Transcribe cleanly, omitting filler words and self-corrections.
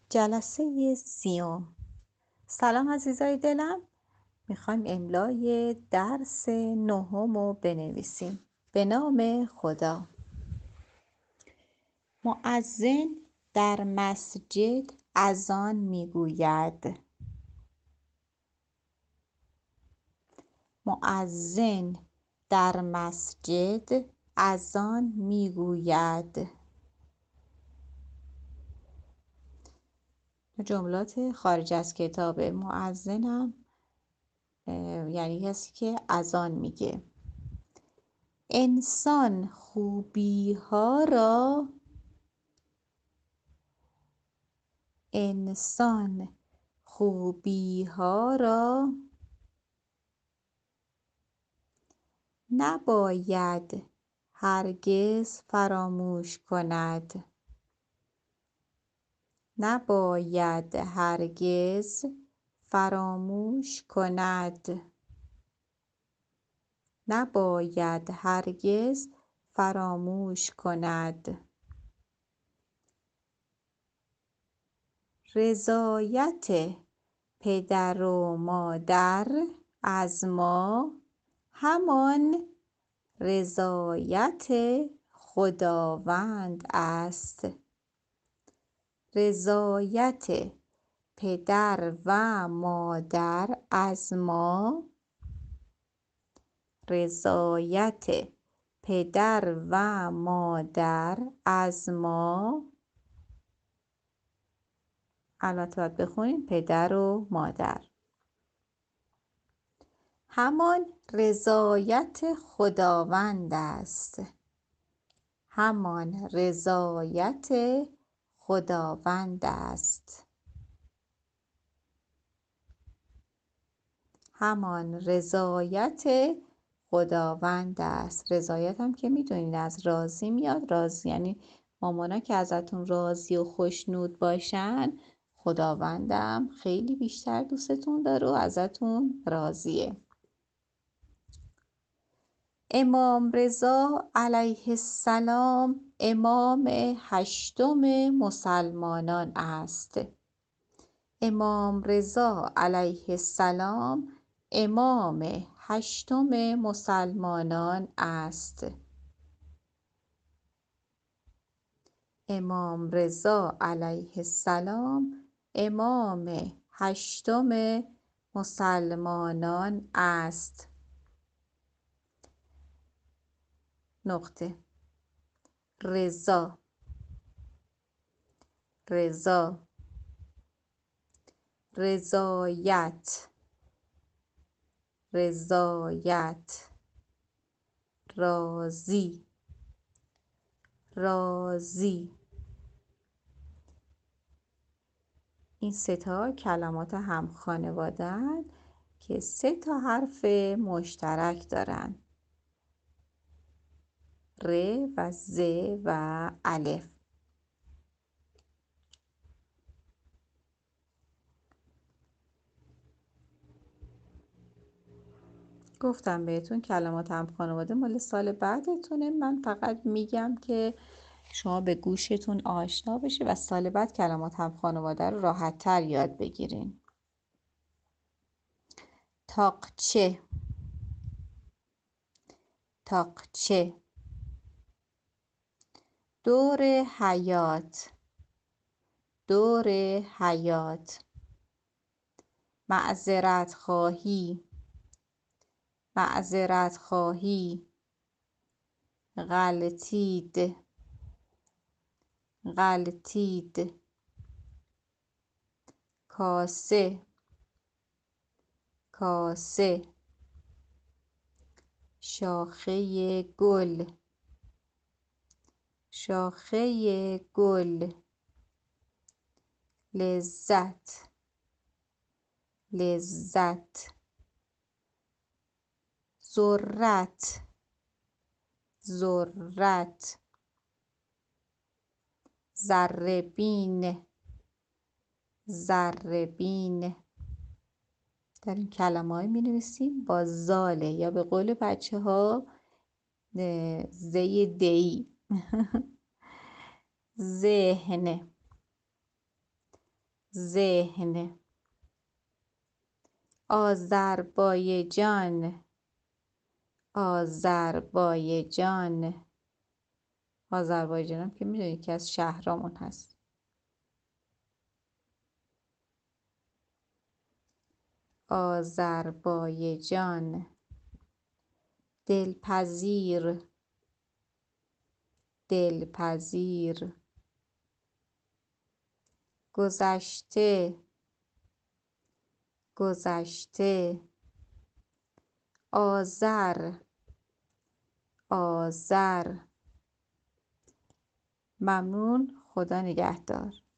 جلسه 30. سلام عزیزای دلم. میخوایم املای درس 9 رو بنویسیم. به نام خدا. مؤذن در مسجد اذان میگوید. مؤذن در مسجد اذان میگوید. جملات خارج از کتاب. مؤذنم یعنی کسی که اذان میگه. انسان خوبی‌ها را نباید هرگز فراموش کند. نباید هرگز فراموش کند. نباید هرگز فراموش کند. رضایت پدر و مادر از ما همان رضایت خداوند است. رضایت پدر و مادر از ما رضایت پدر و مادر از ما. البته باید بخونیم پدر و مادر. همان رضایت خداوند است. همان رضایت خداوند است. همان رضایت خداوند است. رضایت هم که میدونید از راضی میاد. راضی یعنی مامانا که ازتون راضی و خوشنود باشن، خداوندم خیلی بیشتر دوستتون داره و ازتون راضیه. امام رضا علیه السلام امام 8 مسلمانان است. امام رضا علیه السلام امام 8 مسلمانان است. امام رضا علیه السلام امام 8 مسلمانان است. نقطه. رضا رضا رضایت رضایت راضی راضی. این 3 کلمات هم خانواده‌اند که 3 حرف مشترک دارن. ر و ز و الف. گفتم بهتون کلمات هم خانواده مال سال بعدتونه. من فقط میگم که شما به گوشتون آشنا بشه و سال بعد کلمات هم خانواده رو راحت تر یاد بگیرین. تاقچه تاقچه. دور حیات دور حیات. معذرت خواهی معذرت خواهی. غلطید غلطید. کاسه کاسه. شاخه گل شاخه گل. لذت لذت. ذرت ذرت. ذره‌بین ذره‌بین. در این کلمه‌ای می‌نویسیم با زاله یا به قول بچه‌ها زی دی. ذهن ذهن. آذربایجان. آذربایجان. آذربایجان هم که میدونید که از شهرامون هست. آذربایجان. دلپذیر. دلپذیر. گذشته. گذشته. آذر. آذر. ممنون. خدا نگهدار.